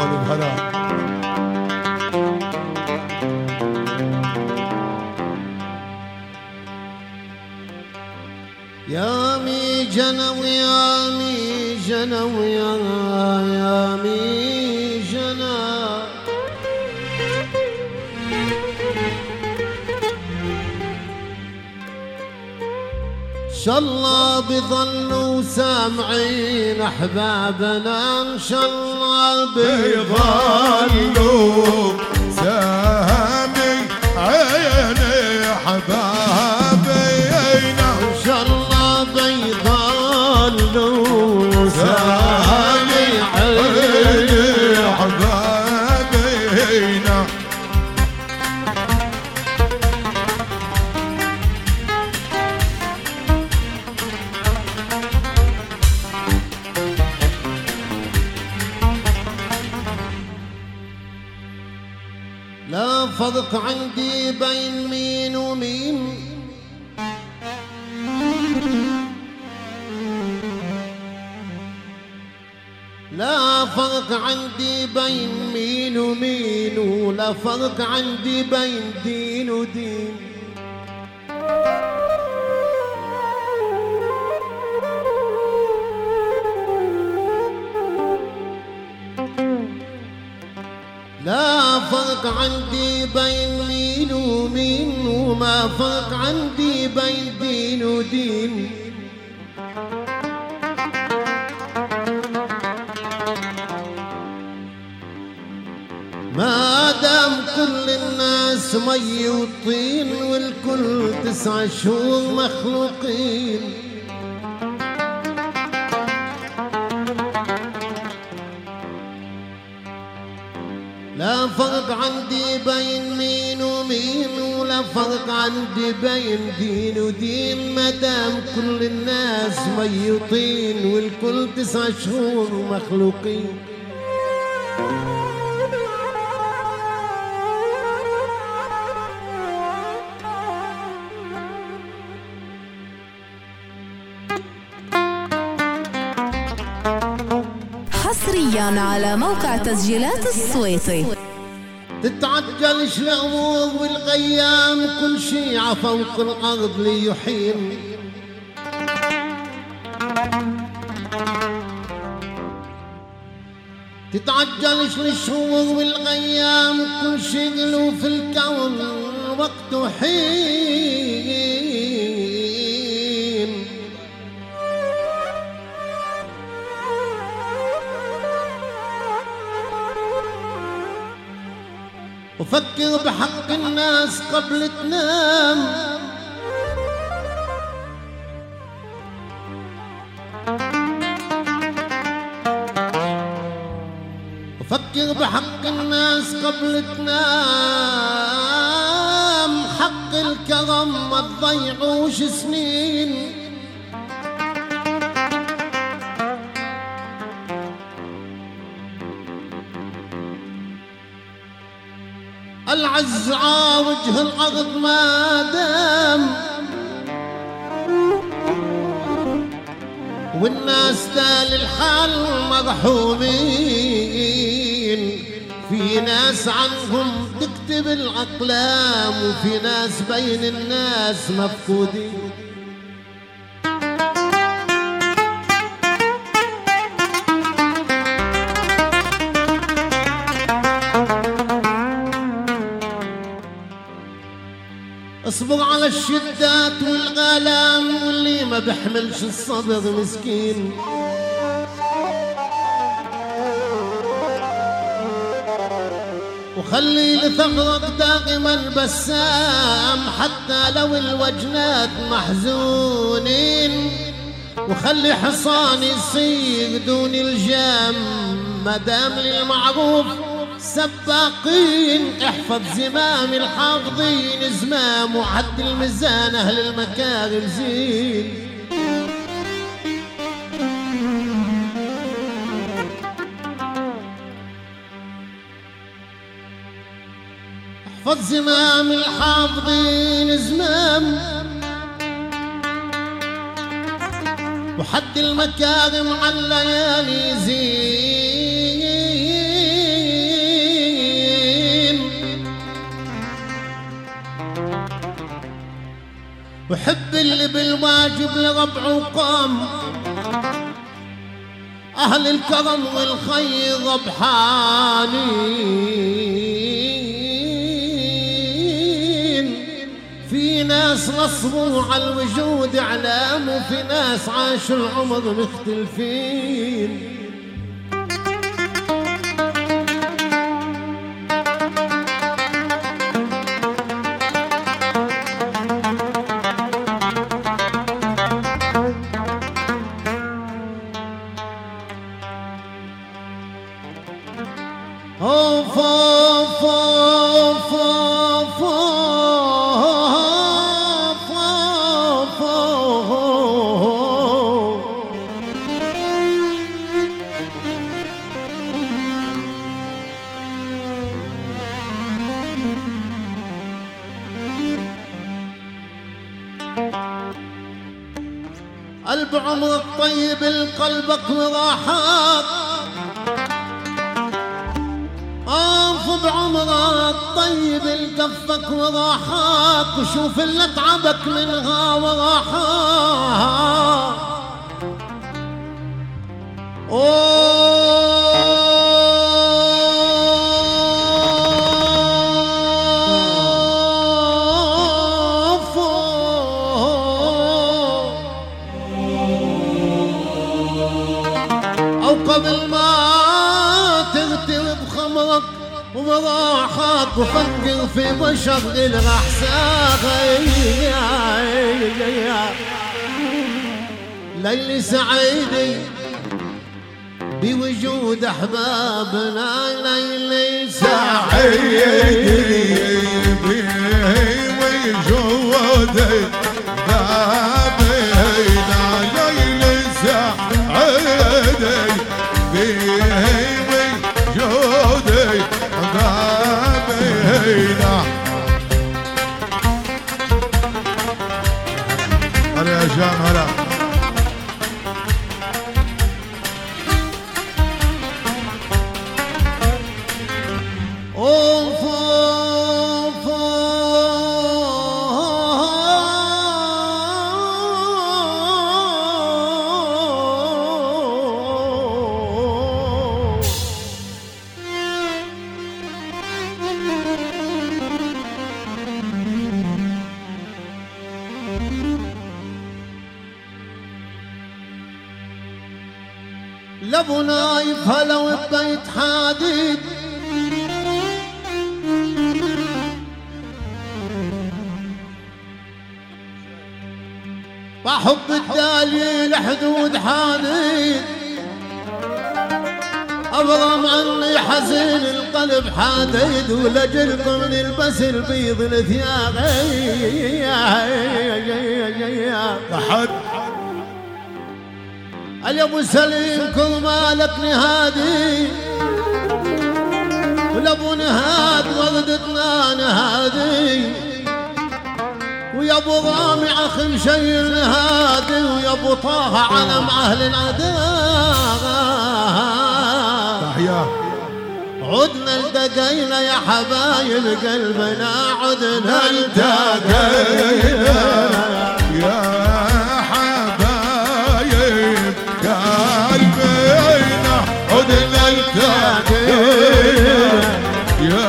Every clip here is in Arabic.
وألف هلا. يا مي جنو يا مي جنو يا مي جنو شاء الله بظلوا سامعين احبابنا ان شاء الله بظلوا سامعين احبابنا ان شاء الله بيظلوا سامعين احبابنا. لا فرق عندي بين مين ومين، لا فرق عندي بين مين ومين، ولا فرق عندي بين دين ودين. لا فرق عندي بين مين ومين، وما فرق عندي بين دين ودين. ما دام كل الناس مي وطين، والكل 9 شهور مخلوقين. لا فرق عندي بين مين ومين، ولا فرق عندي بين دين ودين. ما دام كل الناس مي وطين، والكل 9 شهور مخلوقين. حصريا على موقع تسجيلات السويطي. تتعجلش الأمور والغيام، كل شي عفوق الأرض ليحين. تتعجلش للشهور والغيام، كل شي له في الكون وقته حين. وفكر بحق الناس قبل تنام، وفكر بحق الناس قبل تنام. حق الكرم ما تضيعوش سنين. العز على وجه الأرض ما دام، والناس تال الحال مرحومين. في ناس عنهم تكتب الأقلام، وفي ناس بين الناس مفقودين. اصبر على الشدات والآلام، واللي ما بحملش الصبر مسكين. وخلي لثغرك دائما بسام، حتى لو الوجنات محزونين. وخلي حصان يصير دون الجام، مدام للمعروف سباقين. احفظ زمام الحافظين زمام، وعد الميزان اهل المكارم زين. احفظ زمام الحافظين زمام، وحد المكارم على الليالي زين. اللي بالواجب لربع وقام، أهل الكرم والخير ربحانين. في ناس نصبوا على الوجود إعلام، وفي ناس عاشوا العمر مختلفين. قلب عمرك طيب لقلبك وراحات، بعمرك طيب لكفك وراحات، وشوف اللي تعبك منها وراحات. قبل ما تغترب خمرك وراحك، وفكر في بشر الراح ليلي سعيدي بوجود احبابنا، ليلي سعيدي بوجود احبابنا، ليلي سعيدي بوجود احبابنا. هلا يا جان هلا. لابو نايف هلا وبيت حديد، بحب الدليل حدود حديد، ابرم عني حزين القلب حديد، ولجلكم نلبس البيض الثياب لحد يا ابو سليم كل مالك نهادي، ولابو نهاد وردتنا نهادي، ويا ابو رامي اخ مشي نهادي، ويا ابو طه علم اهل العداء. تحيا عدنا التقينا يا حبايب قلبنا، عدنا التقينا يا قلبنا، عدنا التقينا يا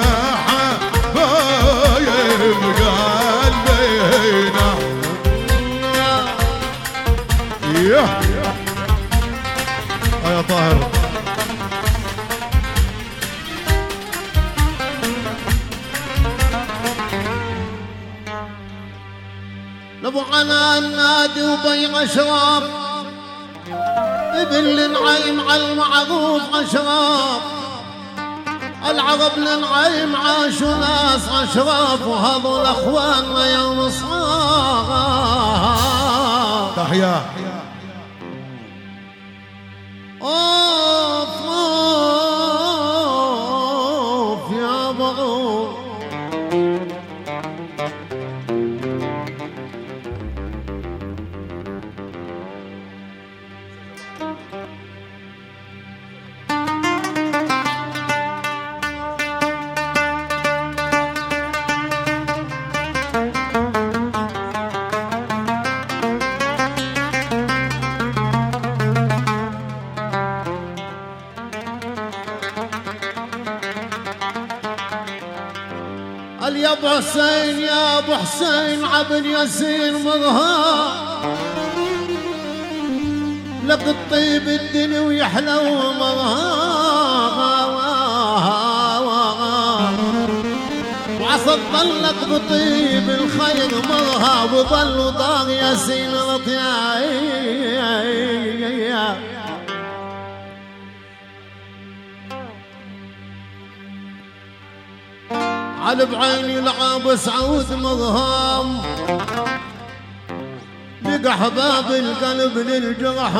حبايب قلبنا. يا طاهر لابو عنان نادي وبيع اشراف، ابن لنعيم على المعروف اشراف، العرب لنعيم عاشوا ناس اشراف، وهذول اخواننا يوم صار. تحيا اوف اوف يا بغور. قال يا ابو حسين يا ابو حسين عبد ياسين مرهام لك الطيب الدنيا ويحلو مرهام وعصى تظلك بطيب الخير مرهاب وظل ضاغ ياسين رطيا على بعيني لعاب سعود مرهام لقى حباب القلب للجرح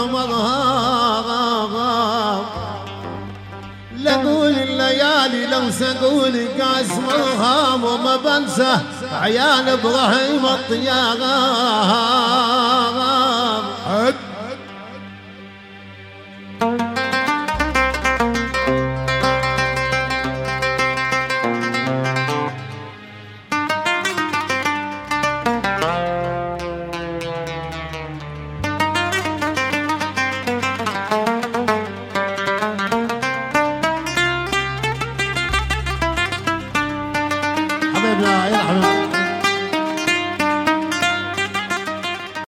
مرهام لقول الليالي لو سقول كاس مرهام وما بنسى عيال ابراهيم الطيار